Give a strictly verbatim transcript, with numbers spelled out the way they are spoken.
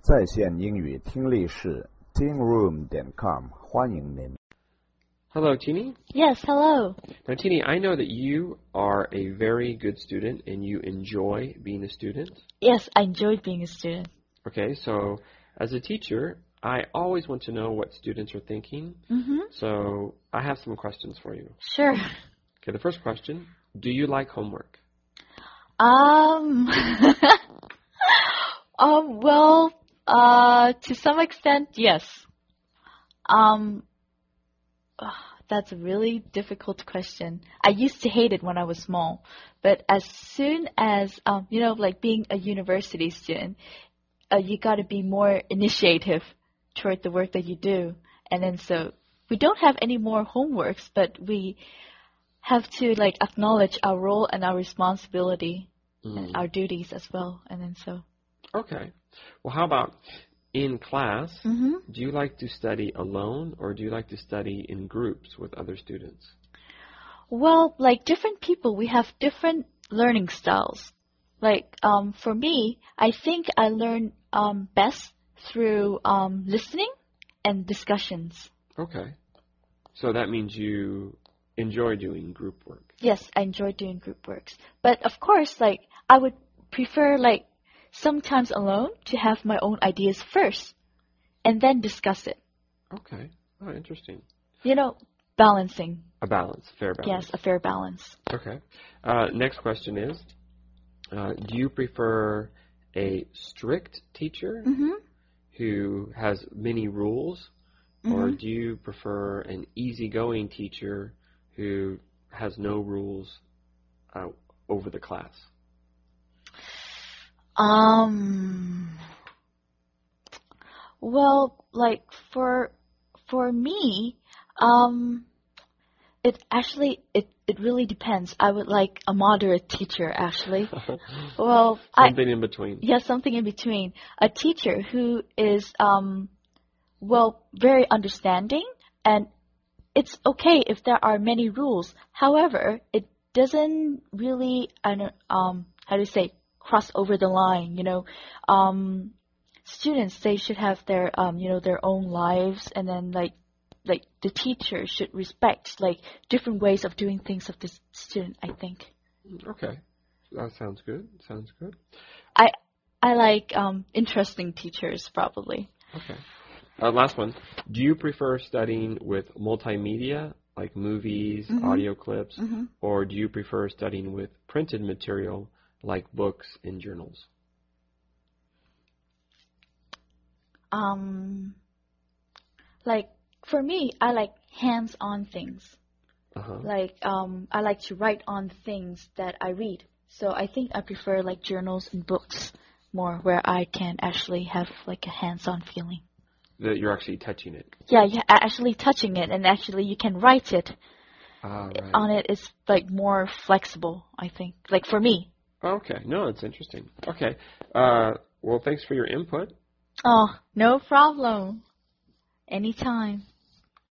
在线英语听力室 teen room 点 com 欢迎您。 Hello, Tini. Yes, hello. Now, Tini, I know that you are a very good student and you enjoy being a student. Yes, I enjoyed being a student. Okay, so as a teacher, I always want to know what students are thinking. Mm-hmm. So I have some questions for you. Sure. Okay, the first question, do you like homework? Um, um, well, uh, to some extent, yes. Um, ugh, that's a really difficult question. I used to hate it when I was small, but as soon as, um, you know, like being a university student, uh, you got to be more initiative toward the work that you do. And then so we don't have any more homeworks, but we have to like acknowledge our role and our responsibility mm. and our duties as well. And then so. Okay. Well, how about in class, mm-hmm. do you like to study alone or do you like to study in groups with other students? Well, like different people, we have different learning styles. Like um, for me, I think I learn um, best through um, listening and discussions. Okay. So that means you enjoy doing group work. Yes, I enjoy doing group works. But of course, like I would prefer like sometimes alone to have my own ideas first and then discuss it. Okay. Oh, interesting. You know, balancing. A balance, fair balance. Yes, a fair balance. Okay. Uh, next question is, uh, do you prefer a strict teacher mm-hmm. who has many rules, mm-hmm. or do you prefer an easygoing teacher who has no rules uh, over the class? Um, well, like for, for me, um, it actually, it, it really depends. I would like a moderate teacher, actually. Well, something I, in between. Yeah, something in between. A teacher who is, um, well, very understanding, and it's okay if there are many rules. However, it doesn't really, I don't, um, how to say, cross over the line, you know. Um, students, they should have their, um, you know, their own lives, and then like, like the teacher should respect like different ways of doing things of the student, I think. Okay, that sounds good. Sounds good. I, I like um, interesting teachers, probably. Okay. Uh, last one. Do you prefer studying with multimedia, like movies, mm-hmm. audio clips, mm-hmm. or do you prefer studying with printed material, like books and journals? Um, like for me, I like hands-on things. Uh-huh. Like um, I like to write on things that I read. So I think I prefer like journals and books more, where I can actually have like a hands-on feeling. That you're actually touching it. Yeah, yeah, actually touching it, and actually you can write it ah, right. on it. Is like more flexible, I think. Like for me. Okay, no, it's interesting. Okay, uh, well, thanks for your input. Oh, no problem. Anytime.